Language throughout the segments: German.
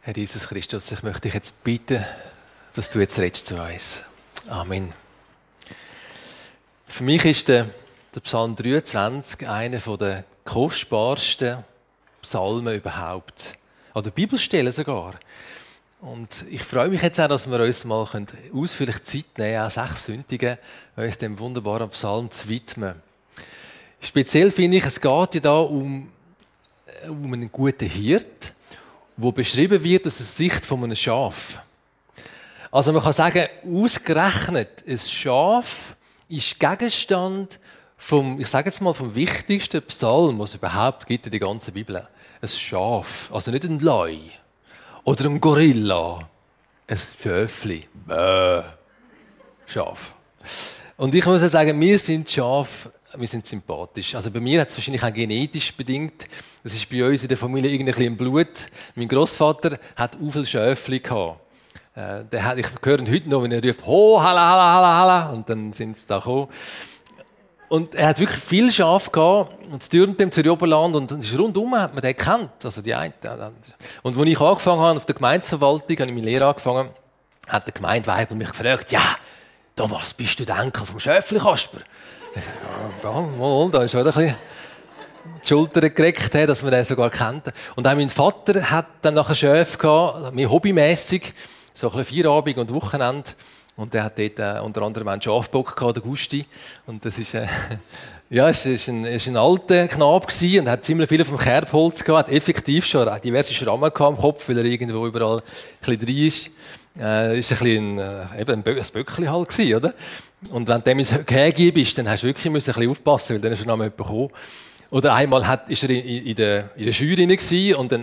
Herr Jesus Christus, ich möchte dich jetzt bitten, dass du jetzt redest zu uns. Amen. Für mich ist der Psalm 23 einer der kostbarsten Psalmen überhaupt. Oder Bibelstellen sogar. Und ich freue mich jetzt auch, dass wir uns mal ausführlich Zeit nehmen können, auch 6 Sündigen, uns dem wunderbaren Psalm zu widmen. Speziell finde ich, es geht ja da um einen guten Hirt, wo beschrieben wird aus der Sicht von einem Schaf. Also man kann sagen, ausgerechnet ein Schaf ist Gegenstand vom wichtigsten Psalm, was es überhaupt gibt in der ganzen Bibel. Ein Schaf, also nicht ein Leu oder ein Gorilla, ein Vöfli. Schaf. Und ich muss ja sagen, wir sind sympathisch. Also bei mir hat es wahrscheinlich auch genetisch bedingt. Das ist bei uns in der Familie irgendwie im Blut. Mein Großvater hat auch viele Schäfli gehabt. Ich höre ihn heute noch, wenn er ruft, ho, halla, halla, halla, halla. Und dann sind sie da gekommen. Und er hat wirklich viel Schafe gehabt. Und es türmt ihm zu Oberland. Und rundum hat man den gekannt. Also die einen. Und als ich angefangen habe, auf der Gemeindeverwaltung, habe ich meine Lehre angefangen, hat der Gemeindeweibel mich gefragt, ja, Thomas, bist du der Enkel vom Schäfli-Kasper? Ja, da ist schon ein bisschen die Schulter gekriegt, dass man den sogar kennt. Und auch mein Vater hat dann nachher Schäfe gehabt, mehr hobbymässig, so ein bisschen Feierabend und Wochenende. Und der hat dort unter anderem einen Schafbock gehabt, der Gusti. Und das ist, ist ein alter Knabe gewesen und hat ziemlich viel vom Kerbholz gehabt, hat effektiv schon diverse Schrammen gehabt am Kopf, weil er irgendwo überall ein bisschen drin ist. Ist ein bisschen ein Böckli halt gewesen, oder? Und wenn du dem ins Gehege bist, dann hast du wirklich ein bisschen aufpassen, weil dann ist er noch mal jemand gekommen. Oder einmal ist er in der Jury gewesen und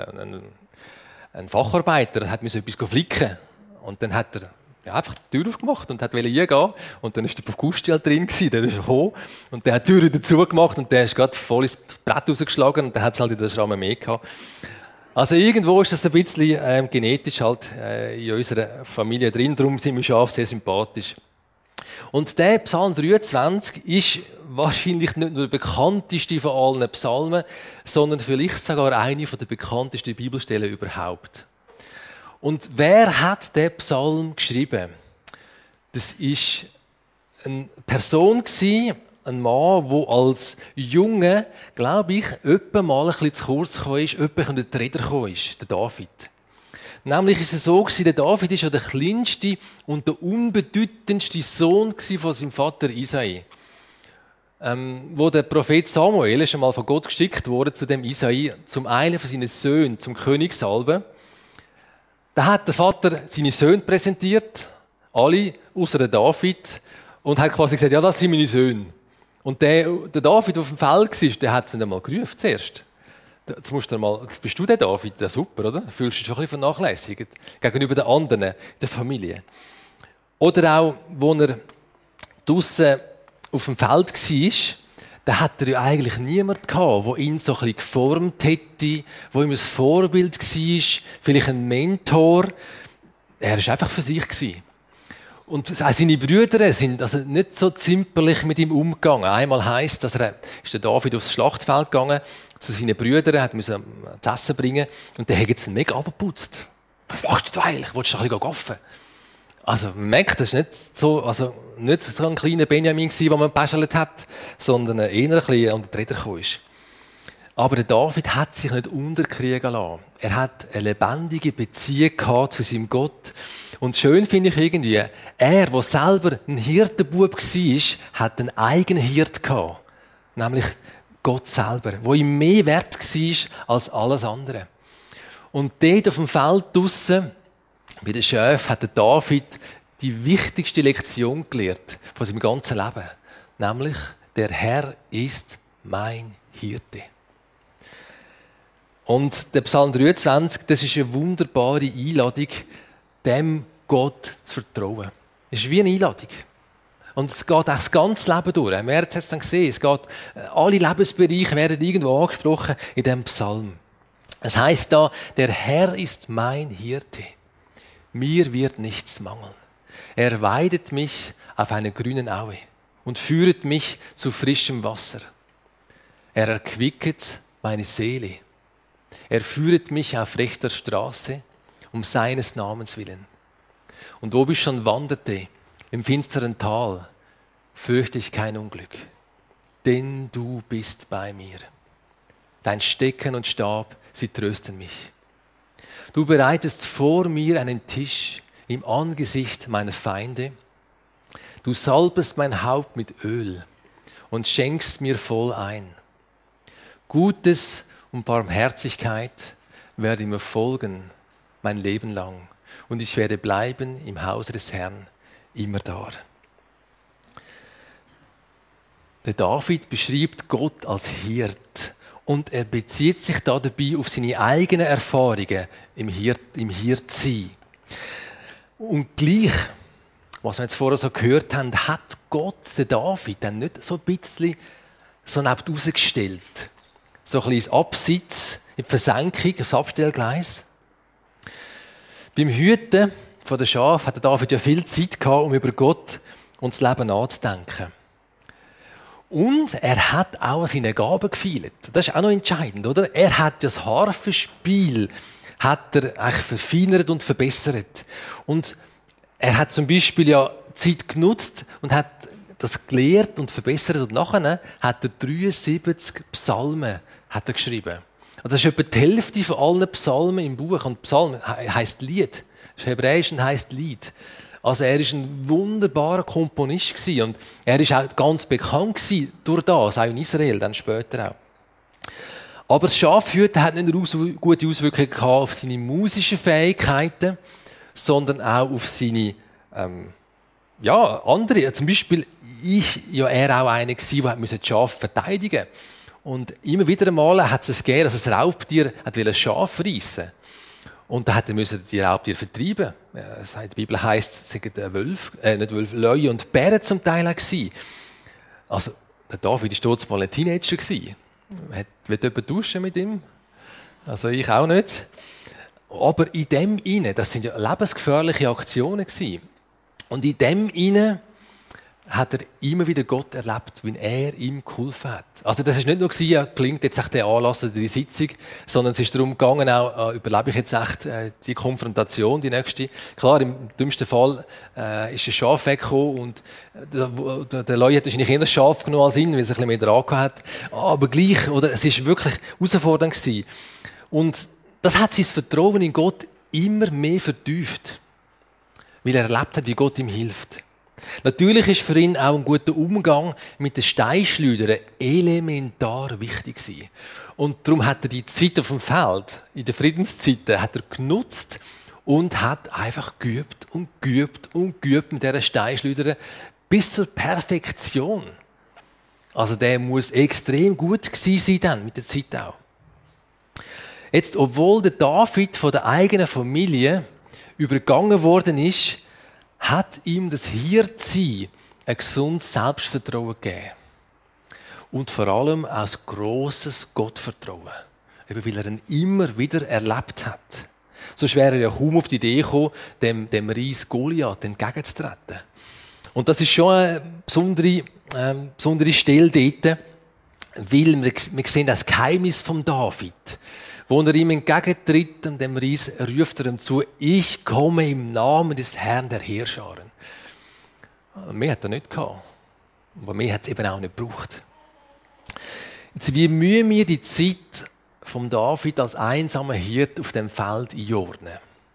ein Facharbeiter hat etwas flicken. Und dann hat er einfach die Tür aufgemacht und wollte reingehen. Und dann war der Gusti halt drin gewesen, der ist gekommen. Und der hat die Tür wieder zugemacht und der ist gerade voll ins Brett rausgeschlagen und dann hat es halt in der Schramme mehr gehabt. Also irgendwo ist das ein bisschen genetisch halt in unserer Familie drin, darum sind wir Schafe sehr sympathisch. Und der Psalm 23 ist wahrscheinlich nicht nur der bekannteste von allen Psalmen, sondern vielleicht sogar eine der bekanntesten Bibelstellen überhaupt. Und wer hat den Psalm geschrieben? Das ist eine Person gewesen, ein Mann, der als Junge, glaube ich, etwa mal ein bisschen zu kurz gekommen ist, etwa in den Räder gekommen ist, der David. Nämlich ist es so gewesen, der David ist ja der kleinste und der unbedeutendste Sohn von seinem Vater Isai. Wo der Prophet Samuel ist einmal von Gott geschickt wurde zu dem Isai, zum einen von seinen Söhnen, zum König salben. Da hat der Vater seine Söhne präsentiert, alle außer David, und hat quasi gesagt, ja, das sind meine Söhne. Und der David, der auf dem Feld war, der hat es nicht einmal gerufen zuerst. Jetzt bist du der David? Ja, super, oder? Fühlst du dich schon ein bisschen vernachlässigt gegenüber den anderen in der Familie. Oder auch, als er draussen auf dem Feld war, da hat er ja eigentlich niemanden gehabt, der ihn so ein bisschen geformt hätte, der ihm ein Vorbild war, vielleicht ein Mentor. Er war einfach für sich gewesen. Und auch seine Brüder sind also nicht so zimperlich mit ihm umgegangen. Einmal heisst, dass ist der David aufs Schlachtfeld gegangen, zu seinen Brüdern, hat müssen zu essen bringen und der hat jetzt mega abgeputzt. Was machst du eigentlich? Willst du ein bisschen gaffen? Also man merkt, das war nicht so ein kleiner Benjamin, den man gepäschelt hat, sondern eher ein bisschen unter die Räder gekommen ist. Aber der David hat sich nicht unterkriegen lassen. Er hat eine lebendige Beziehung gehabt zu seinem Gott. Und schön finde ich irgendwie, er, der selber ein Hirtenbub war, hat einen eigenen Hirt gehabt. Nämlich Gott selber, der ihm mehr wert war als alles andere. Und dort auf dem Feld draussen, bei den Schafen, hat der David die wichtigste Lektion gelernt von seinem ganzen Leben. Nämlich, der Herr ist mein Hirte. Und der Psalm 23, das ist eine wunderbare Einladung, dem Gott zu vertrauen. Es ist wie eine Einladung. Und es geht auch das ganze Leben durch. Wir haben es jetzt dann gesehen. Alle Lebensbereiche werden irgendwo angesprochen in diesem Psalm. Es heisst da, der Herr ist mein Hirte. Mir wird nichts mangeln. Er weidet mich auf einer grünen Aue und führet mich zu frischem Wasser. Er erquicket meine Seele. Er führet mich auf rechter Straße um seines Namens willen. Und ob ich schon wanderte im finsteren Tal, fürchte ich kein Unglück, denn du bist bei mir. Dein Stecken und Stab, sie trösten mich. Du bereitest vor mir einen Tisch im Angesicht meiner Feinde. Du salbest mein Haupt mit Öl und schenkst mir voll ein. Gutes und Barmherzigkeit werden mir folgen mein Leben lang. Und ich werde bleiben im Hause des Herrn immer da. Der David beschreibt Gott als Hirt. Und er bezieht sich da dabei auf seine eigenen Erfahrungen im Hirtsein. Und gleich, was wir jetzt vorher so gehört haben, hat Gott den David dann nicht so ein bisschen so neben rausgestellt. So ein bisschen Abseits, in die Versenkung, aufs Abstellgleis. Beim Hüten von der Schafe hat der David ja viel Zeit gehabt, um über Gott und das Leben nachzudenken. Und er hat auch an seinen Gaben gefeilt. Das ist auch noch entscheidend, oder? Er hat das Harfenspiel hat er eigentlich verfeinert und verbessert. Und er hat zum Beispiel ja Zeit genutzt und hat das gelehrt und verbessert. Und nachher hat er 73 Psalmen hat er geschrieben. Also das ist etwa die Hälfte von allen Psalmen im Buch. Und Psalm heisst Lied. Das ist Hebräisch und heisst Lied. Also er war ein wunderbarer Komponist gewesen. Und er ist auch ganz bekannt gewesen durch das, auch in Israel, dann später auch. Aber das Schafhüten hat nicht nur gute Auswirkungen gehabt auf seine musischen Fähigkeiten, sondern auch auf seine andere. Zum Beispiel war er auch einer gewesen, der die Schafe verteidigen musste. Und immer wieder einmal hat es gegeben, dass ein Raubtier ein Schaf reissen. Und da musste er die Raubtiere vertreiben. Die Bibel heisst, es waren Löwe und Bären zum Teil auch gewesen. Also, der David war dort mal ein Teenager gewesen. Wird jemand duschen mit ihm? Also ich auch nicht. Aber in dem inne, das sind ja lebensgefährliche Aktionen gewesen. Und in dem inne hat er immer wieder Gott erlebt, wenn er ihm geholfen hat. Also das ist nicht nur gewesen, ja, gelingt jetzt echt der Anlass oder die Sitzung, sondern es ist darum gegangen, auch überlebe ich jetzt echt die Konfrontation, die nächste. Klar, im dümmsten Fall ist ein Schaf weggekommen und der Leute hat wahrscheinlich eher ein Schaf genommen als ihn, weil es ein bisschen mehr dran hat. Aber gleich, oder es ist wirklich herausfordernd gewesen. Und das hat sein Vertrauen in Gott immer mehr vertieft, weil er erlebt hat, wie Gott ihm hilft. Natürlich ist für ihn auch ein guter Umgang mit den Steinschleudern elementar wichtig gewesen. Und darum hat er die Zeit auf dem Feld, in den Friedenszeiten, hat er genutzt und hat einfach geübt und geübt und geübt mit dieser Steinschleuder bis zur Perfektion. Also der muss extrem gut gewesen sein dann, mit der Zeit auch. Jetzt, obwohl der David von der eigenen Familie übergangen worden ist, hat ihm das Hirtsein ein gesundes Selbstvertrauen gegeben. Und vor allem auch ein grosses Gottvertrauen. Eben weil er ihn immer wieder erlebt hat. Sonst wäre er ja kaum auf die Idee gekommen, dem Ries Goliath entgegenzutreten. Und das ist schon eine besondere Stelle dort, weil wir sehen das Geheimnis von David. Wo er ihm entgegentritt, und dem Ries ruft er ihm zu, ich komme im Namen des Herrn der Heerscharen. Mehr hat er nicht gehabt. Aber mehr hat es eben auch nicht gebraucht. Jetzt, wie müssen wir die Zeit von David als einsamer Hirt auf dem Feld einordnen?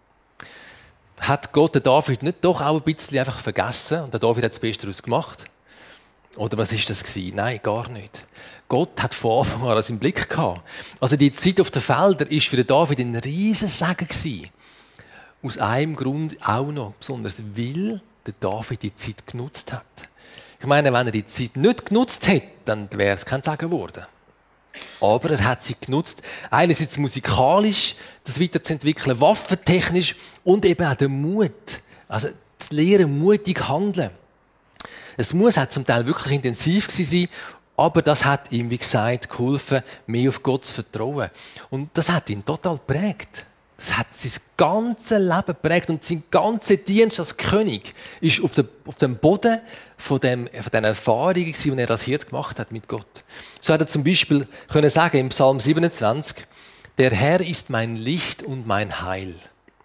Hat Gott den David nicht doch auch ein bisschen einfach vergessen und der David hat das Beste daraus gemacht? Oder was ist das gewesen? Nein, gar nicht. Gott hat von Anfang an das im Blick gehabt. Also die Zeit auf den Feldern war für den David ein riesen Segen gewesen. Aus einem Grund auch noch, besonders weil der David die Zeit genutzt hat. Ich meine, wenn er die Zeit nicht genutzt hätte, dann wäre es kein Segen geworden. Aber er hat sie genutzt, einerseits musikalisch, das weiterzuentwickeln, waffentechnisch und eben auch den Mut. Also das Lehren, mutig handeln. Es muss auch zum Teil wirklich intensiv gewesen sein, aber das hat ihm, wie gesagt, geholfen, mehr auf Gott zu vertrauen. Und das hat ihn total geprägt. Das hat sein ganzes Leben geprägt und sein ganzer Dienst als König ist auf dem Boden von den Erfahrungen, die er als Hirt gemacht hat mit Gott. So hat er zum Beispiel können sagen im Psalm 27, der Herr ist mein Licht und mein Heil.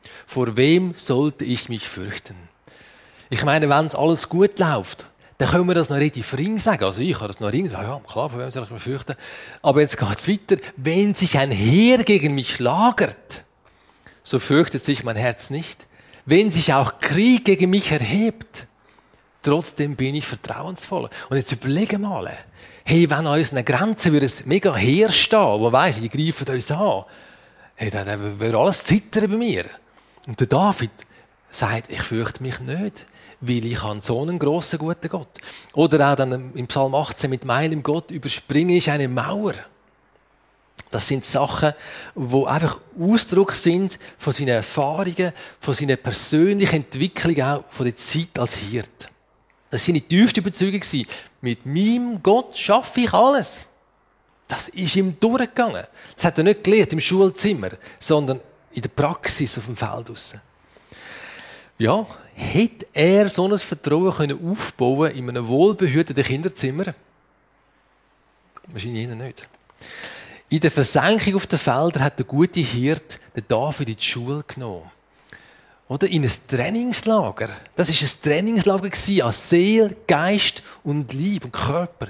Vor wem sollte ich mich fürchten? Ich meine, wenn es alles gut läuft, dann können wir das noch relativ ring sagen. Also ich kann das noch ring sagen. Ja, klar, vor wem soll ich mich fürchten? Aber jetzt geht es weiter. Wenn sich ein Heer gegen mich lagert, so fürchtet sich mein Herz nicht. Wenn sich auch Krieg gegen mich erhebt, trotzdem bin ich vertrauensvoll. Und jetzt überlege mal, hey, wenn an unseren Grenzen würde ein mega Heer stehen, wo weiss, die greifen uns an, hey, dann würde alles zittern bei mir. Und der David sagt, ich fürchte mich nicht, weil ich habe so einen grossen, guten Gott. Oder auch dann im Psalm 18 mit meinem Gott überspringe ich eine Mauer. Das sind Sachen, die einfach Ausdruck sind von seinen Erfahrungen, von seiner persönlichen Entwicklung, auch von der Zeit als Hirt. Das war seine tiefste Überzeugung. Mit meinem Gott schaffe ich alles. Das ist ihm durchgegangen. Das hat er nicht gelernt im Schulzimmer, sondern in der Praxis auf dem Feld draussen. Ja, hätte er so ein Vertrauen können aufbauen in einem wohlbehüteten Kinderzimmer? Wahrscheinlich nicht. In der Versenkung auf den Feldern hat der gute Hirt den David in die Schule genommen. Oder in ein Trainingslager. Das war ein Trainingslager an Seele, Geist und Leib und Körper.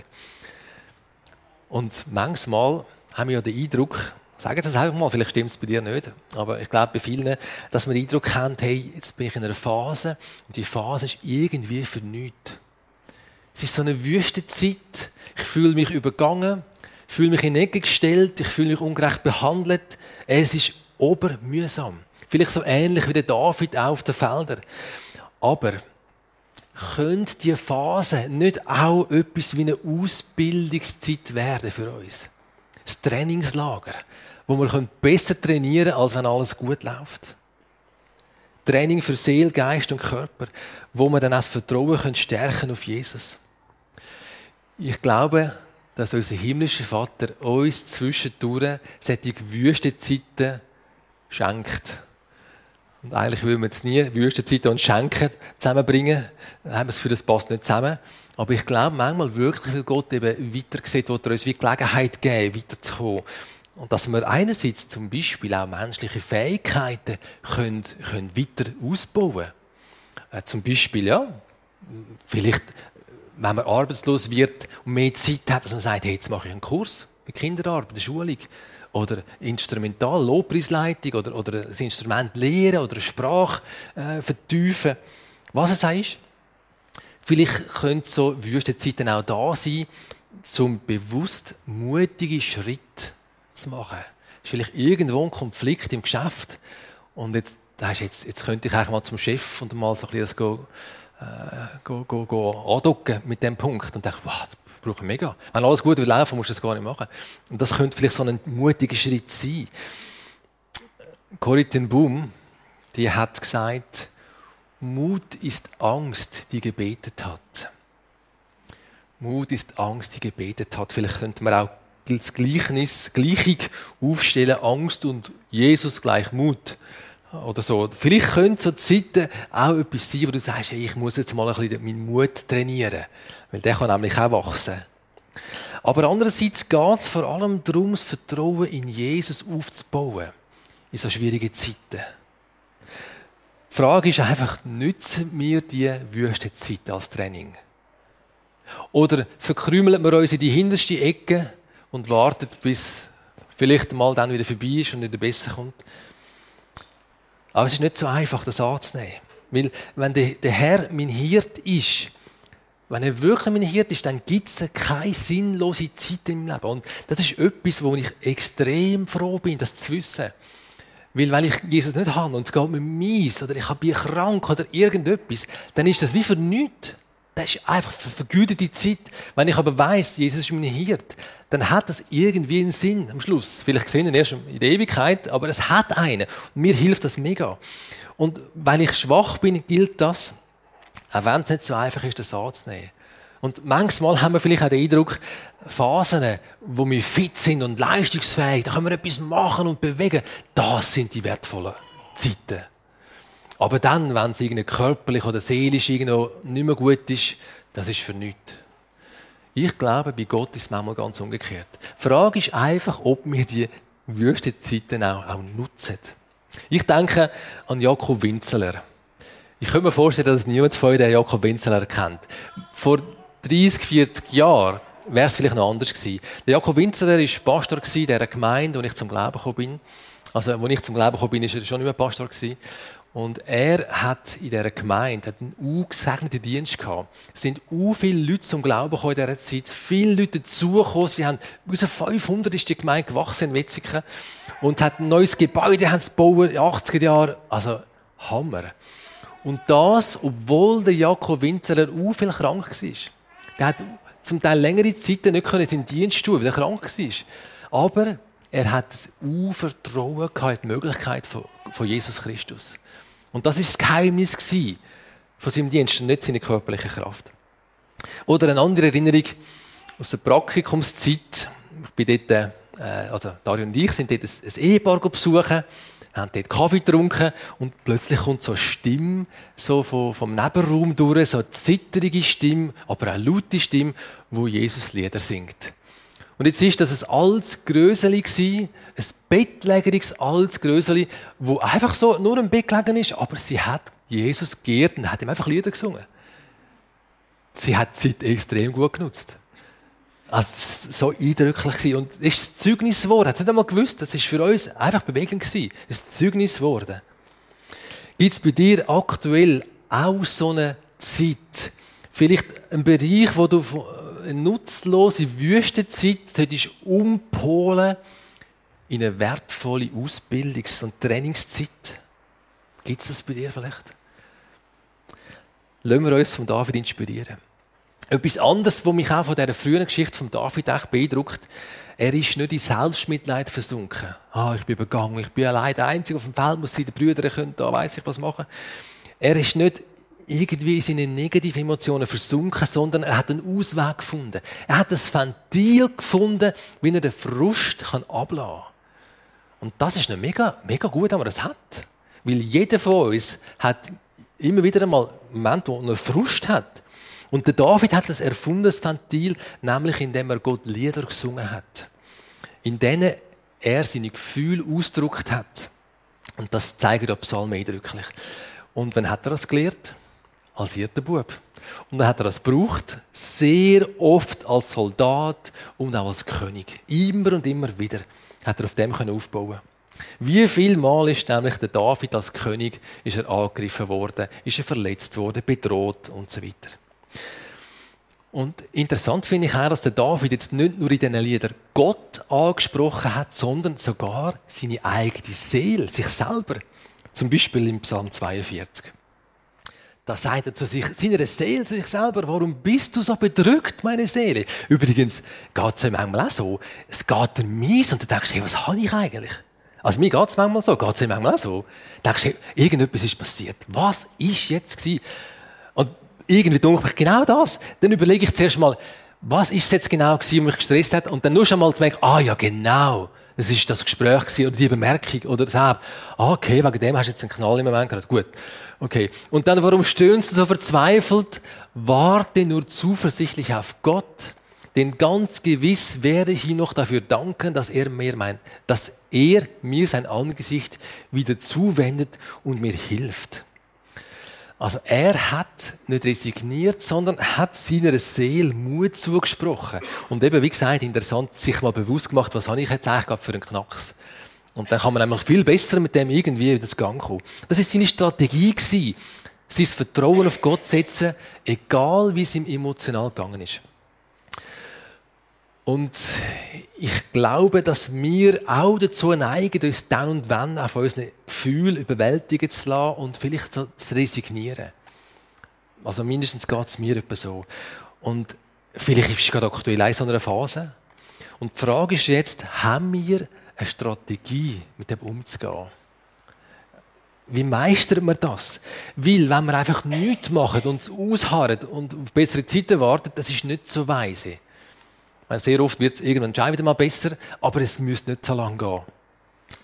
Und manchmal haben wir ja den Eindruck, sagen Sie es einfach mal, vielleicht stimmt es bei dir nicht, aber ich glaube bei vielen, dass wir den Eindruck haben, hey, jetzt bin ich in einer Phase und die Phase ist irgendwie für nichts. Es ist so eine Wüstenzeit, ich fühle mich übergangen, ich fühle mich in die Ecke gestellt, ich fühle mich ungerecht behandelt, es ist obermühsam. Vielleicht so ähnlich wie der David auch auf den Feldern. Aber könnte diese Phase nicht auch etwas wie eine Ausbildungszeit werden für uns? Das Trainingslager, wo wir besser trainieren können, als wenn alles gut läuft. Training für Seele, Geist und Körper, wo wir dann auch das Vertrauen stärken auf Jesus. Ich glaube, dass unser himmlischer Vater uns zwischendurch solche Wüstenzeiten schenkt. Und eigentlich will man jetzt nie Wüstenzeiten und Schenken zusammenbringen. Dann haben wir das Gefühl, das passt nicht zusammen. Aber ich glaube manchmal wirklich, weil Gott eben weiter sieht, will er uns wie Gelegenheit geben, weiterzukommen. Und dass wir einerseits zum Beispiel auch menschliche Fähigkeiten können weiter ausbauen können. Zum Beispiel, ja, vielleicht, wenn man arbeitslos wird und mehr Zeit hat, dass man sagt, hey, jetzt mache ich einen Kurs bei Kinderarbeit, bei der Schulung. Oder Instrumental, Lobpreisleitung oder ein Instrument lehren oder eine Sprache vertiefen. Was es auch ist. Vielleicht können so Wüstenzeiten auch da sein, um bewusst mutige Schritte zu machen. Es ist vielleicht irgendwo ein Konflikt im Geschäft und jetzt könnte ich eigentlich mal zum Chef und mal so ein bisschen andocken mit dem Punkt und denke, wow, das brauche ich mega. Wenn alles gut laufen, musst du das gar nicht machen. Und das könnte vielleicht so ein mutiger Schritt sein. Corrie ten Boom, die hat gesagt, Mut ist Angst, die gebetet hat. Mut ist Angst, die gebetet hat. Vielleicht könnte man auch das Gleichung aufstellen, Angst und Jesus gleich Mut. Oder so. Vielleicht können so Zeiten auch etwas sein, wo du sagst, hey, ich muss jetzt mal ein bisschen meinen Mut trainieren. Weil der kann nämlich auch wachsen. Aber andererseits geht es vor allem darum, das Vertrauen in Jesus aufzubauen. In so schwierigen Zeiten. Die Frage ist einfach, nützen wir die Wüstenzeit als Training? Oder verkrümeln wir uns in die hinterste Ecke und warten, bis vielleicht mal dann wieder vorbei ist und wieder besser kommt? Aber es ist nicht so einfach, das anzunehmen. Weil, wenn der Herr mein Hirt ist, wenn er wirklich mein Hirt ist, dann gibt es keine sinnlose Zeit im Leben. Und das ist etwas, wo ich extrem froh bin, das zu wissen. Weil wenn ich Jesus nicht habe und es geht mir mies oder ich bin krank oder irgendetwas, dann ist das wie für nichts. Das ist einfach vergütete Zeit. Wenn ich aber weiss, Jesus ist mein Hirt, dann hat das irgendwie einen Sinn am Schluss. Vielleicht sehen wir ihn erst in der Ewigkeit, aber es hat einen. Und mir hilft das mega. Und wenn ich schwach bin, gilt das, auch wenn es nicht so einfach ist, das anzunehmen. Und manchmal haben wir vielleicht auch den Eindruck, Phasen, wo wir fit sind und leistungsfähig, da können wir etwas machen und bewegen, das sind die wertvollen Zeiten. Aber dann, wenn es irgendwie körperlich oder seelisch irgendwo nicht mehr gut ist, das ist für nichts. Ich glaube, bei Gott ist es manchmal ganz umgekehrt. Die Frage ist einfach, ob wir die Wüstenzeiten auch nutzen. Ich denke an Jakob Winzeler. Ich kann mir vorstellen, dass niemand von euch den Jakob Winzeler kennt. Vor 30, 40 Jahren wäre es vielleicht noch anders gewesen. Der Jakob Winzeler war Pastor dieser Gemeinde, wo ich zum Glauben gekommen bin. Also, als ich zum Glauben gekommen bin, war er schon nicht mehr Pastor gewesen. Und er hat in dieser Gemeinde einen gesegneten Dienst gehabt. Es sind viele Leute zum Glauben gekommen in dieser Zeit. Viele Leute dazugekommen. Sie haben, aus 500 ist die Gemeinde gewachsen in Wetzikon. Und es hat ein neues Gebäude gebaut in den 80er Jahren. Also, Hammer. Und das, obwohl der Jakob Winzeler viel krank war. Der hat zum Teil längere Zeit nicht seinen Dienst tun, weil er krank war. Aber er hat ein Vertrauen in die Möglichkeit von Jesus Christus. Und das war das Geheimnis von seinem Dienst, nicht seine körperliche Kraft. Oder eine andere Erinnerung aus der Praktikumszeit. Ich bin dort, also Dario und ich sind dort ein Ehepaar besuchen, haben dort Kaffee getrunken und plötzlich kommt so eine Stimme so vom Nebenraum durch, so eine zitterige Stimme, aber auch eine laute Stimme, wo Jesus Lieder singt. Und jetzt ist das ein altes Gröseli gsi, ein bettlägeriges altes Gröseli, wo einfach so nur im Bett gelegen ist, aber sie hat Jesus geehrt und hat ihm einfach Lieder gesungen. Sie hat die Zeit extrem gut genutzt. Also so eindrücklich gewesen. Und es ist das Zeugnis geworden. Hat es nicht einmal gewusst, das ist für uns einfach bewegend gewesen. Es ist das Zeugnis geworden. Gibt es bei dir aktuell auch so eine Zeit, vielleicht einen Bereich, wo du eine nutzlose Wüstenzeit solltest umpolen in eine wertvolle Ausbildungs- und Trainingszeit? Gibt es das bei dir vielleicht? Lassen wir uns von David inspirieren. Etwas anderes, was mich auch von dieser frühen Geschichte von David echt beeindruckt, er ist nicht in Selbstmitleid versunken. Ich bin übergangen, ich bin allein der Einzige auf dem Feld, muss sein, die Brüder können da weiss ich was machen. Er ist nicht irgendwie in seine negativen Emotionen versunken, sondern er hat einen Ausweg gefunden. Er hat ein Ventil gefunden, wie er den Frust ablassen kann. Und das ist mega, mega gut, wenn man das hat. Weil jeder von uns hat immer wieder einmal Momente, wo er Frust hat. Und der David hat ein erfundenes Ventil, nämlich indem er Gott Lieder gesungen hat. In denen er seine Gefühle ausgedrückt hat. Und das zeigt der Psalm eindrücklich. Und wann hat er das gelernt? Als Hirtenbub. Und dann hat er das gebraucht, sehr oft als Soldat und auch als König. Immer und immer wieder hat er auf dem aufbauen. Wie viel Mal ist nämlich der David als König ist er angegriffen worden, ist er verletzt worden, bedroht und so weiter. Und interessant finde ich auch, dass der David jetzt nicht nur in diesen Liedern Gott angesprochen hat, sondern sogar seine eigene Seele, sich selber. Zum Beispiel im Psalm 42. Da sagt er zu sich, seiner Seele, zu sich selber, warum bist du so bedrückt, meine Seele? Übrigens geht es ja manchmal auch so, es geht dir mies und du denkst, hey, was habe ich eigentlich? Also mir geht es manchmal so, geht es manchmal auch so. Du denkst, hey, irgendetwas ist passiert. Was ist jetzt gewesen? Und irgendwie denke ich genau das. Dann überlege ich zuerst mal, was ist es jetzt genau gewesen, was mich gestresst hat? Und dann nur schon mal zu merken, ja genau, das ist das Gespräch gewesen, oder die Bemerkung oder das. Okay, wegen dem hast du jetzt einen Knall im Moment gerade. Gut, okay. Und dann, warum stöhnst du so verzweifelt? Warte nur zuversichtlich auf Gott, denn ganz gewiss werde ich ihm noch dafür danken, dass er mir sein Angesicht wieder zuwendet und mir hilft. Also er hat nicht resigniert, sondern hat seiner Seele Mut zugesprochen. Und eben, wie gesagt, interessant, sich mal bewusst gemacht, was habe ich jetzt eigentlich gerade für einen Knacks. Und dann kann man nämlich viel besser mit dem irgendwie wieder zu Gang kommen. Das war seine Strategie gewesen, sein Vertrauen auf Gott setzen, egal wie es ihm emotional gegangen ist. Und ich glaube, dass wir auch dazu neigen, uns dann und wann auf unsere Gefühle überwältigen zu lassen und vielleicht so zu resignieren. Also mindestens geht es mir etwa so. Und vielleicht ist es gerade aktuell in so einer Phase. Und die Frage ist jetzt, haben wir eine Strategie, mit dem umzugehen? Wie meistern wir das? Weil, wenn wir einfach nichts machen und ausharren und auf bessere Zeiten warten, das ist nicht so weise. Sehr oft wird es irgendwann schon wieder mal besser, aber es müsste nicht so lange gehen.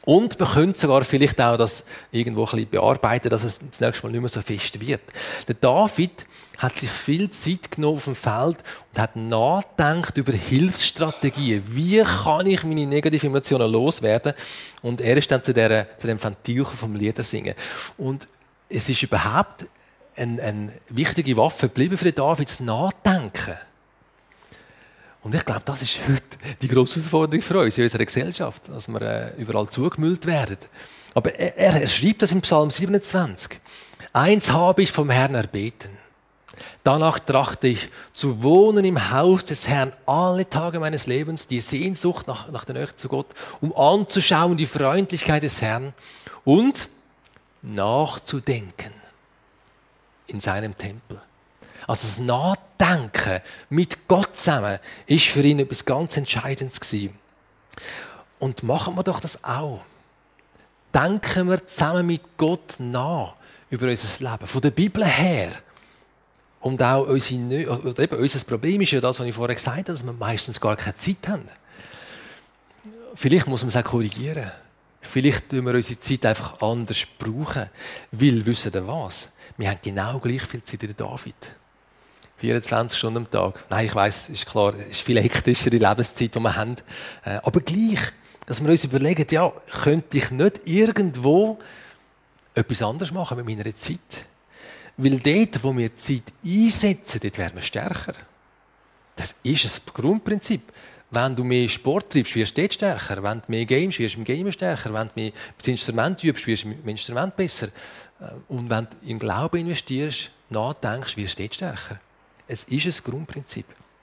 Und man könnte sogar vielleicht auch das irgendwo ein bisschen bearbeiten, dass es das nächste Mal nicht mehr so fest wird. Der David hat sich viel Zeit genommen auf dem Feld und hat nachgedacht über Hilfsstrategien. Wie kann ich meine negativen Emotionen loswerden? Und er ist dann zu dem Ventil vom Liedersingen. Und es ist überhaupt eine wichtige Waffe geblieben für den David, das Nachdenken. Und ich glaube, das ist heute die grosse Herausforderung für uns in unserer Gesellschaft, dass wir überall zugemüllt werden. Aber er schreibt das im Psalm 27. Eins habe ich vom Herrn erbeten. Danach trachte ich zu wohnen im Haus des Herrn alle Tage meines Lebens, die Sehnsucht nach der Nähe zu Gott, um anzuschauen die Freundlichkeit des Herrn und nachzudenken in seinem Tempel. Also das Nachdenken mit Gott zusammen ist für ihn etwas ganz Entscheidendes gewesen. Und machen wir doch das auch. Denken wir zusammen mit Gott nach über unser Leben, von der Bibel her. Und auch unser Problem ist ja das, was ich vorher gesagt habe, dass wir meistens gar keine Zeit haben. Vielleicht muss man es auch korrigieren. Vielleicht tun wir unsere Zeit einfach anders brauchen. Weil, wisst ihr was? Wir haben genau gleich viel Zeit wie der David. 24 Stunden am Tag. Nein, ich weiss, ist klar, es ist viel hektischere Lebenszeit, die wir haben. Aber gleich, dass wir uns überlegen, ja, könnte ich nicht irgendwo etwas anderes machen mit meiner Zeit? Weil dort, wo wir Zeit einsetzen, dort werden wir stärker. Das ist das Grundprinzip. Wenn du mehr Sport treibst, wirst du dort stärker. Wenn du mehr Games, wirst du im Gamen stärker. Wenn du mehr das Instrument übst, wirst du im Instrument besser. Und wenn du in Glauben investierst, nachdenkst, wirst du dort stärker. Es ist ein Grundprinzip.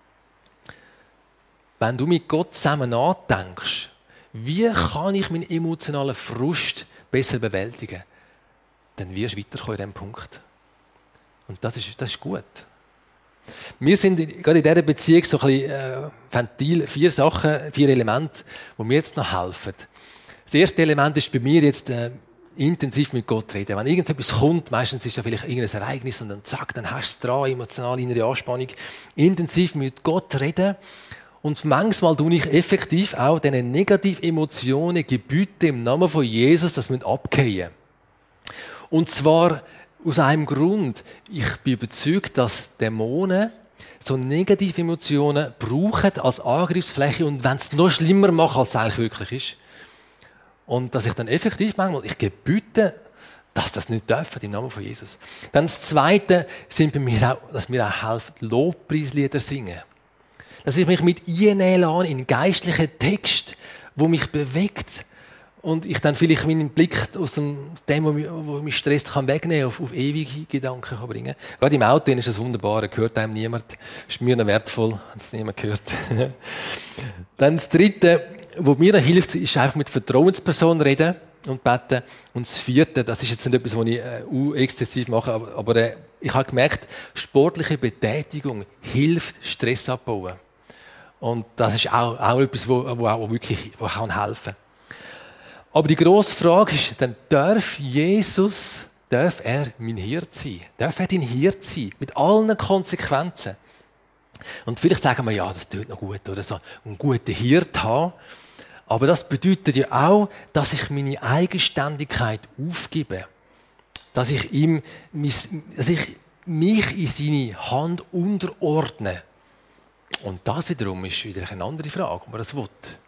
Wenn du mit Gott zusammen nachdenkst, wie kann ich meinen emotionalen Frust besser bewältigen, dann wirst du weiterkommen in diesem Punkt. Und das ist gut. Wir sind gerade in dieser Beziehung so ein bisschen Ventil, 4 Sachen, 4 Elemente, die mir jetzt noch helfen. Das erste Element ist bei mir jetzt intensiv mit Gott reden. Wenn irgendetwas kommt, meistens ist ja vielleicht irgendein Ereignis und dann zack, dann hast du es dran, emotional, innere Anspannung. Intensiv mit Gott reden. Und manchmal tue ich effektiv auch diesen negativen Emotionen Gebiete im Namen von Jesus, dass wir abgehen. Und zwar aus einem Grund. Ich bin überzeugt, dass Dämonen so negative Emotionen brauchen als Angriffsfläche und wenn es noch schlimmer machen, als es eigentlich wirklich ist. Und dass ich dann effektiv manchmal, ich gebiete, dass das nicht dürfen, im Namen von Jesus. Dann das Zweite sind bei mir auch, dass mir auch helfen, Lobpreislieder singen. Dass ich mich mit einnehmen lasse in geistlichen Text, wo mich bewegt und ich dann vielleicht meinen Blick aus dem, was mich stresst, kann wegnehmen, auf ewige Gedanken kann bringen. Gerade im Auto ist das wunderbar, hört einem niemand. Ist mir noch wertvoll, wenn es niemand hört. Dann das Dritte, was mir hilft, ist einfach mit Vertrauenspersonen reden und beten. Und das Vierte, das ist jetzt nicht etwas, was ich exzessiv mache, aber ich habe gemerkt, sportliche Betätigung hilft, Stress abbauen. Und das ist auch etwas, was wirklich helfen kann. Aber die grosse Frage ist, dann darf er mein Hirt sein? Darf er dein Hirt sein? Mit allen Konsequenzen. Und vielleicht sagen wir, ja, das tut noch gut, oder so, einen guten Hirt haben. Aber das bedeutet ja auch, dass ich meine Eigenständigkeit aufgebe. Dass ich mich in seine Hand unterordne. Und das wiederum ist wieder eine andere Frage, ob man das will.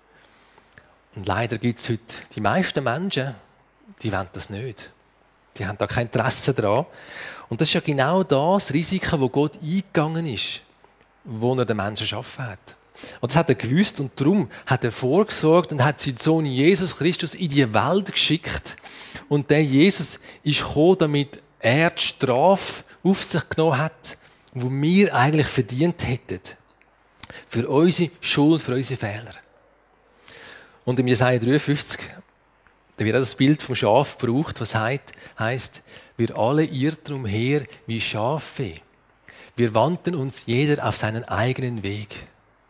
Und leider gibt es heute die meisten Menschen, die wollen das nicht. Die haben da kein Interesse daran. Und das ist ja genau das Risiko, das Gott eingegangen ist, wo er den Menschen geschaffen hat. Und das hat er gewusst und darum hat er vorgesorgt und hat seinen Sohn Jesus Christus in die Welt geschickt. Und der Jesus ist gekommen, damit er die Strafe auf sich genommen hat, die wir eigentlich verdient hätten. Für unsere Schuld, für unsere Fehler. Und im Jesaja 53, da wird auch das Bild vom Schaf gebraucht, was heisst, wir alle irrten umher wie Schafe. Wir wandten uns jeder auf seinen eigenen Weg.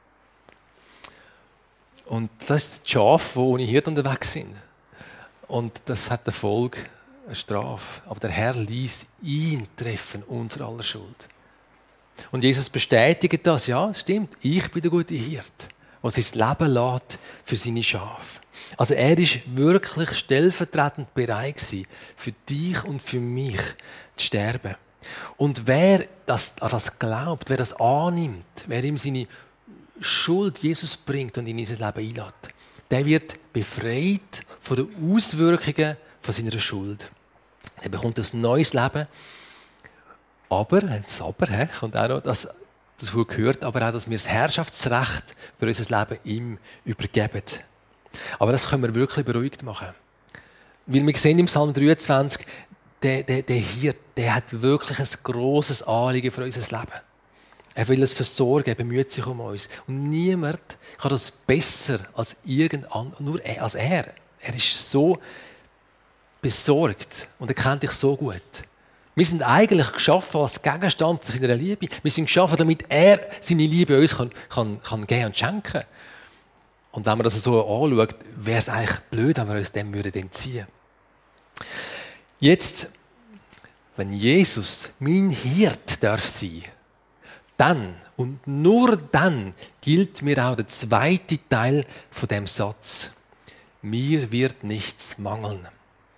Und das ist die Schafe, die ohne Hirte unterwegs sind. Und das hat der Folge eine Strafe. Aber der Herr ließ ihn treffen, unser aller Schuld. Und Jesus bestätigt das, ja, es stimmt, ich bin der gute Hirte, der sein Leben lässt für seine Schafe. Also er ist wirklich stellvertretend bereit gewesen, für dich und für mich zu sterben. Und wer an das glaubt, wer das annimmt, wer ihm seine Schuld Jesus bringt und in sein Leben einlädt, der wird befreit von den Auswirkungen von seiner Schuld. Er bekommt ein neues Leben. Aber, ein Aber, kommt auch noch, das gehört aber auch, dass wir das Herrschaftsrecht für unser Leben ihm übergeben. Aber das können wir wirklich beruhigt machen. Weil wir sehen im Psalm 23, der Hirte, der hat wirklich ein grosses Anliegen für unser Leben. Er will es versorgen, er bemüht sich um uns. Und niemand kann das besser als nur er, als er. Er ist so besorgt und er kennt dich so gut. Wir sind eigentlich geschaffen als Gegenstand von seiner Liebe. Wir sind geschaffen, damit er seine Liebe uns kann geben und schenken. Und wenn man das so anschaut, wäre es eigentlich blöd, wenn wir uns dem entziehen würden. Jetzt, wenn Jesus mein Hirt darf sein, dann und nur dann gilt mir auch der zweite Teil von dem Satz. Mir wird nichts mangeln.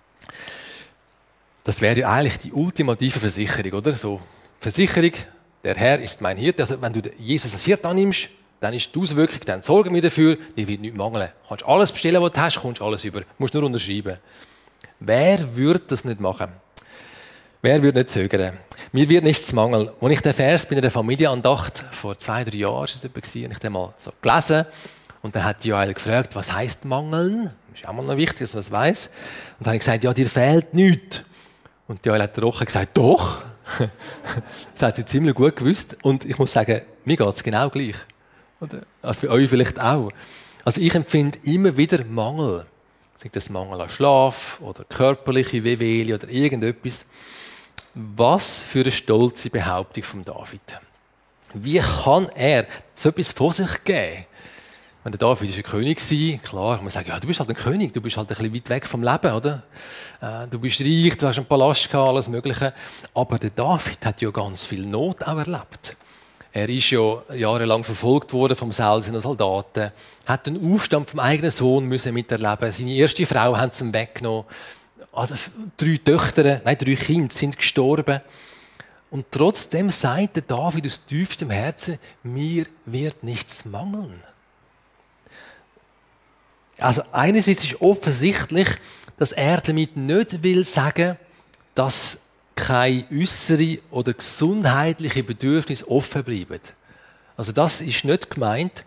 Das wäre ja eigentlich die ultimative Versicherung, oder? So, Versicherung, der Herr ist mein Hirte. Also wenn du Jesus als Hirte annimmst, dann ist die Auswirkung, dann sorgen wir dafür, dir wird nichts mangeln. Du kannst alles bestellen, was du hast, kommst alles über. Du musst nur unterschreiben. Wer würde das nicht machen? Wer würde nicht zögern? Mir wird nichts mangeln. Als ich den Vers bei einer Familienandacht vor 2-3 Jahren war es etwa, und ich den mal so gelesen und dann hat die Joel gefragt, was heisst mangeln? Das ist auch mal noch wichtig, dass man es weiss. Und dann habe ich gesagt, ja, dir fehlt nichts. Und die Joel hat trocken gesagt, doch. Das hat sie ziemlich gut gewusst. Und ich muss sagen, mir geht es genau gleich. Oder? Also für euch vielleicht auch. Also ich empfinde immer wieder Mangel. Sei das Mangel an Schlaf oder körperliche Wehwehchen oder irgendetwas. Was für eine stolze Behauptung von David. Wie kann er so etwas von sich geben? Wenn der David ein König war, klar, man sagt, ja, du bist halt ein König, du bist halt ein bisschen weit weg vom Leben, oder? Du bist reich, du hast einen Palast gehabt, alles Mögliche. Aber der David hat ja ganz viel Not auch erlebt. Er ist ja jahrelang verfolgt worden vom seiner Soldaten, hat den Aufstand vom eigenen Sohn miterleben. Seine erste Frau haben sie ihm weggenommen. Also 3 Kinder sind gestorben. Und trotzdem sagt der David aus tiefstem Herzen, mir wird nichts mangeln. Also einerseits ist offensichtlich, dass er damit nicht will sagen, dass keine äußere oder gesundheitliche Bedürfnisse offen bleiben. Also das ist nicht gemeint.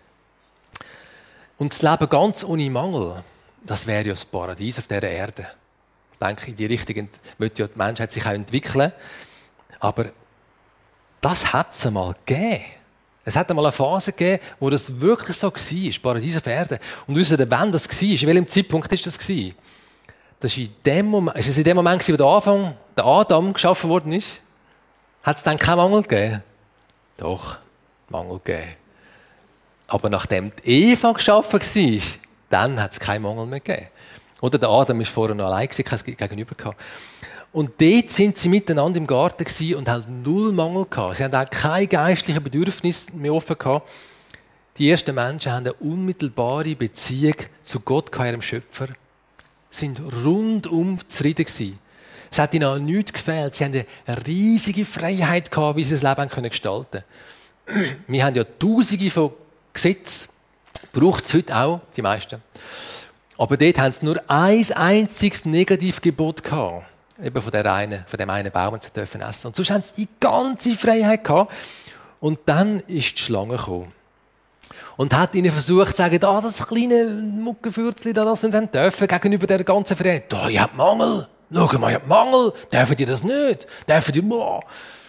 Und das Leben ganz ohne Mangel, das wäre ja das Paradies auf dieser Erde. Ich denke, in die Richtung möchte ja die Menschheit sich auch entwickeln. Aber das hat es einmal gegeben. Es hat einmal eine Phase gegeben, wo das wirklich so war, Paradies auf Erde. Und wisst ihr, wann das war? In welchem Zeitpunkt war das? Das war in dem Moment, wo der Adam geschaffen worden ist. Hat es dann keinen Mangel gegeben? Doch, Mangel gegeben. Aber nachdem die Eva geschaffen war, dann hat es keinen Mangel mehr gegeben. Oder der Adam war vorher noch allein, kein Gegenüber gehabt. Und dort sind sie miteinander im Garten und hatten 0 Mangel gehabt. Sie hatten auch keine geistlichen Bedürfnisse mehr offen gehabt. Die ersten Menschen haben eine unmittelbare Beziehung zu Gott, ihrem Schöpfer. Sie sind rundum zufrieden gewesen. Es hat ihnen an nichts gefehlt. Sie haben eine riesige Freiheit gehabt, wie sie das Leben gestalten können. Wir haben ja Tausende von Gesetzen. Braucht es heute auch, die meisten. Aber dort haben sie nur ein einziges Negativgebot gehabt. Eben von dem einen Baum zu dürfen essen. Und sonst haben sie die ganze Freiheit gehabt. Und dann ist die Schlange gekommen. Und hat ihnen versucht zu sagen, das kleine Muckenfürzchen, das nicht dürfen, gegenüber der ganzen Freiheit. Da, ihr habt Mangel. Schau mal, ihr habt Mangel. Dürfen die das nicht? Dürfen die, boah.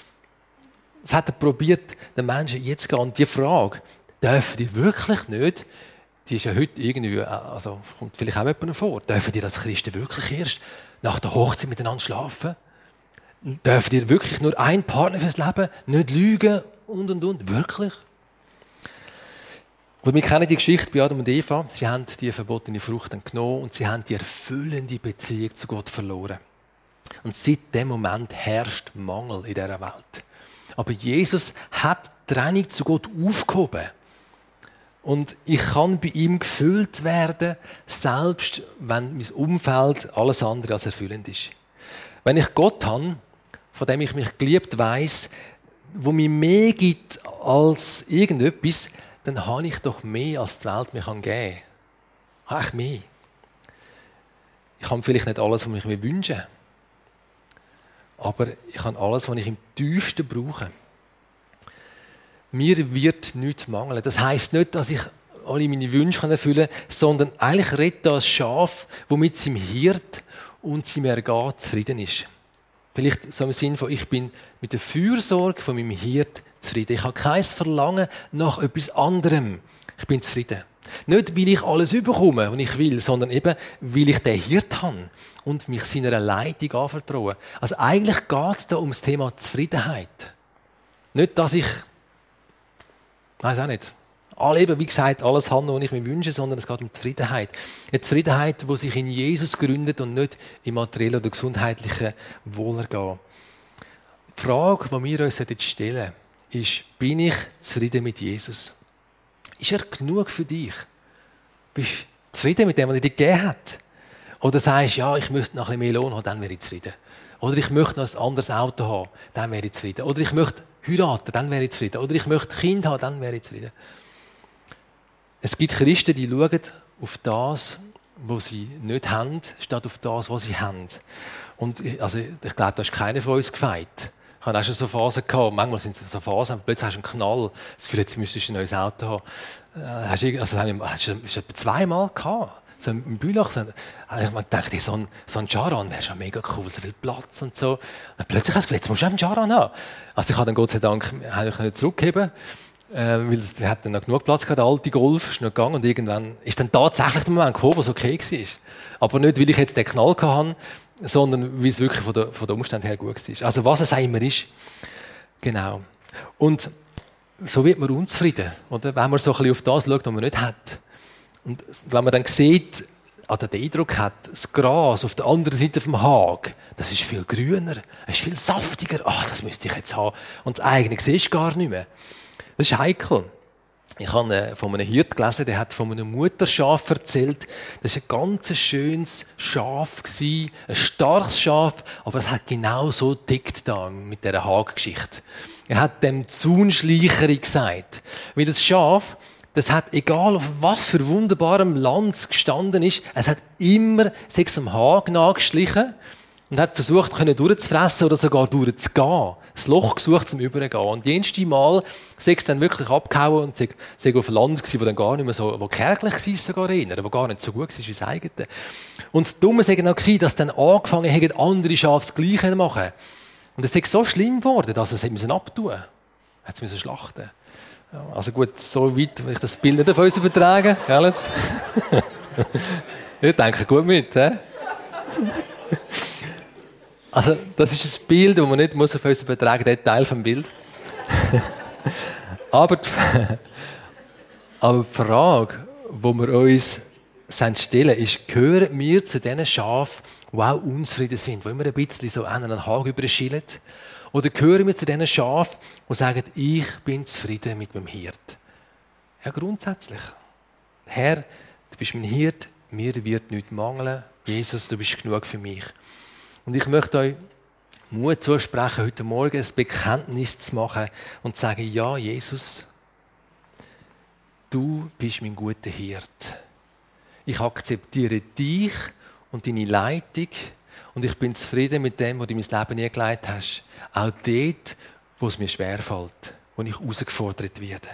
Das hat er probiert, den Menschen jetzt zu gehen. Und die Frage, dürfen die wirklich nicht? Die ist ja heute irgendwie, also kommt vielleicht auch jemandem vor. Dürfen die als Christen wirklich erst nach der Hochzeit miteinander schlafen? Dürfen die wirklich nur einen Partner fürs Leben? Nicht lügen und? Wirklich? Und wir kennen die Geschichte bei Adam und Eva. Sie haben die verbotene Frucht dann genommen und sie haben die erfüllende Beziehung zu Gott verloren. Und seit dem Moment herrscht Mangel in dieser Welt. Aber Jesus hat die Trennung zu Gott aufgehoben. Und ich kann bei ihm gefüllt werden, selbst wenn mein Umfeld alles andere als erfüllend ist. Wenn ich Gott habe, von dem ich mich geliebt weiss, wo mir mehr gibt als irgendetwas, dann habe ich doch mehr, als die Welt mir geben kann. Habe ich mehr. Ich habe vielleicht nicht alles, was ich mir wünsche, aber ich habe alles, was ich im tiefsten brauche. Mir wird nichts mangeln. Das heisst nicht, dass ich alle meine Wünsche erfüllen kann, sondern eigentlich redet da ein Schaf, das mit seinem Hirt und seinem Ergehen zufrieden ist. Vielleicht so im Sinn von, ich bin mit der Fürsorge von meinem Hirt zufrieden. Ich habe kein Verlangen nach etwas anderem. Ich bin zufrieden. Nicht, weil ich alles bekomme, was ich will, sondern eben, weil ich den Hirt habe und mich seiner Leitung anvertraue. Also eigentlich geht es da um das Thema Zufriedenheit. Nicht, dass ich, weiß auch nicht, eben, wie gesagt, alles habe, was ich mir wünsche, sondern es geht um Zufriedenheit. Eine Zufriedenheit, die sich in Jesus gründet und nicht im materiellen oder gesundheitlichen Wohlergehen. Die Frage, die wir uns jetzt stellen, ist, bin ich zufrieden mit Jesus? Ist er genug für dich? Bist du zufrieden mit dem, was er dir gegeben hat? Oder sagst du, ja, ich müsste noch ein bisschen mehr Lohn haben, dann wäre ich zufrieden. Oder ich möchte noch ein anderes Auto haben, dann wäre ich zufrieden. Oder ich möchte heiraten, dann wäre ich zufrieden. Oder ich möchte Kinder haben, dann wäre ich zufrieden. Es gibt Christen, die schauen auf das, was sie nicht haben, statt auf das, was sie haben. Und ich glaube, da ist keiner von uns gefeit. Ich hatte auch schon so Phasen gehabt. Manchmal sind es so Phasen, plötzlich hast du einen Knall. Das Gefühl, jetzt müsstest du ein neues Auto haben. Das hast du etwa zweimal gehabt. So im Bülach. Ich dachte, so ein Charan wäre schon mega cool, so viel Platz und so. Und plötzlich hast du gesagt, jetzt musst du auch einen Charan haben. Also ich habe dann Gott sei Dank nicht zurückgeben, weil er hat dann noch genug Platz gehabt, der alte Golf ist noch gegangen und irgendwann ist dann tatsächlich der Moment gekommen, wo es okay war. Aber nicht, weil ich jetzt den Knall hatte, sondern weil es wirklich von der Umständen her gut war. Also was es auch immer ist. Genau. Und so wird man unzufrieden, oder? Wenn man so ein bisschen auf das schaut, was man nicht hat. Und wenn man dann sieht, den Eindruck hat, das Gras auf der anderen Seite vom Hag, das ist viel grüner, es ist viel saftiger, das müsste ich jetzt haben. Und das eigene siehst du gar nicht mehr. Das ist heikel. Ich habe von einem Hirt gelesen, der hat von einem Mutterschaf erzählt. Das war ein ganz schönes Schaf, ein starkes Schaf, aber es hat genau so tickt da mit dieser Haggeschichte. Er hat dem Zaunschleicheri gesagt. Weil das Schaf, das hat, egal auf was für wunderbarem Land es gestanden ist, es hat immer sich am Haken nachgeschlichen und hat versucht, durchzufressen oder sogar durchzugehen. Das Loch gesucht, zum Übergehen. Und jedes Mal sei es dann wirklich abgehauen und sei auf Land gewesen, wo dann gar nicht mehr so, wo kärglich war sogar eher, wo gar nicht so gut war wie das eigene. Und das Dumme sei noch gewesen, dass dann angefangen haben, andere Schafe das Gleiche zu machen. Und es sei so schlimm geworden, dass es abtun musste. Hat es schlachten. Ja, also gut, so weit will ich das Bild nicht auf uns übertragen. Gell? Ich denke gut mit. He? Also, das ist ein Bild, das man nicht auf uns übertragen muss, der Teil des Bildes. aber die Frage, die wir uns stellen, ist, gehören wir zu diesen Schafen, die auch unzufrieden sind, die immer ein bisschen so an einen Haken überschillen? Oder gehören wir zu diesen Schafen, die sagen, ich bin zufrieden mit meinem Hirt? Ja, grundsätzlich. Herr, du bist mein Hirt, mir wird nichts mangeln. Jesus, du bist genug für mich. Und ich möchte euch Mut zusprechen, heute Morgen ein Bekenntnis zu machen und zu sagen, ja, Jesus, du bist mein guter Hirt. Ich akzeptiere dich und deine Leitung und ich bin zufrieden mit dem, was du in mein Leben hineingelegt hast. Auch dort, wo es mir schwerfällt, wo ich herausgefordert werde.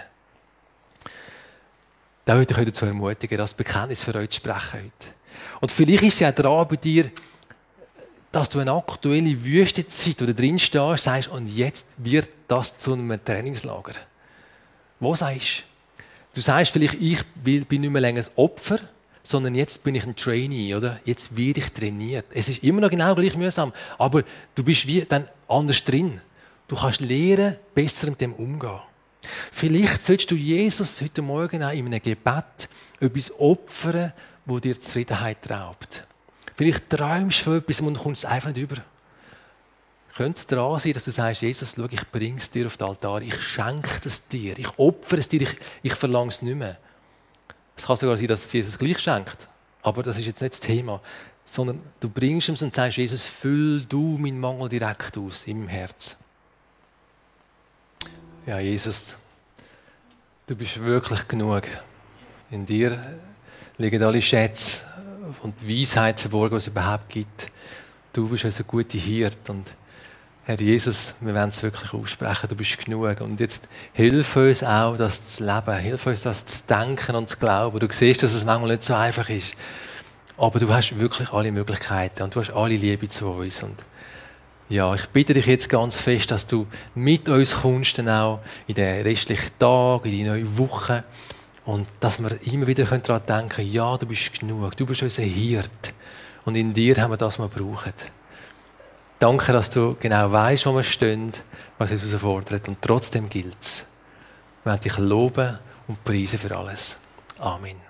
Da möchte ich euch dazu ermutigen, das Bekenntnis für euch zu sprechen heute. Und vielleicht ist es ja dran bei dir, dass du eine aktuelle Wüstenzeit, wo du drin stehst, sagst, und jetzt wird das zu einem Trainingslager. Wo sagst du? Du sagst vielleicht, ich bin nicht mehr länger ein Opfer, sondern jetzt bin ich ein Trainee, oder? Jetzt werde ich trainiert. Es ist immer noch genau gleich mühsam, aber du bist wie dann anders drin. Du kannst lernen, besser mit dem umgehen. Vielleicht solltest du Jesus heute Morgen auch in einem Gebet etwas opfern, das dir Zufriedenheit raubt. Vielleicht träumst du von etwas und kommst es einfach nicht über. Könnte es daran sein, dass du sagst, Jesus, schau, ich bringe es dir auf den Altar, ich schenke es dir, ich opfere es dir, ich verlange es nicht mehr. Es kann sogar sein, dass es Jesus gleich schenkt. Aber das ist jetzt nicht das Thema. Sondern du bringst ihm und sagst, Jesus, füll du meinen Mangel direkt aus, im Herz. Ja, Jesus, du bist wirklich genug. In dir liegen alle Schätze und Weisheit verborgen, was es überhaupt gibt. Du bist unser guter Hirte. Und Herr Jesus, wir wollen es wirklich aussprechen, du bist genug. Und jetzt hilf uns auch, das zu leben. Hilf uns, das zu denken und zu glauben. Du siehst, dass es manchmal nicht so einfach ist. Aber du hast wirklich alle Möglichkeiten und du hast alle Liebe zu uns. Und ja, ich bitte dich jetzt ganz fest, dass du mit uns kommst, dann auch in den restlichen Tagen, in die neue Woche. Und dass wir immer wieder daran denken können, ja, du bist genug, du bist unser Hirt. Und in dir haben wir das, was wir brauchen. Danke, dass du genau weißt, wo wir stehen, was uns herausfordert. Und trotzdem gilt es. Wir wollen dich loben und preisen für alles. Amen.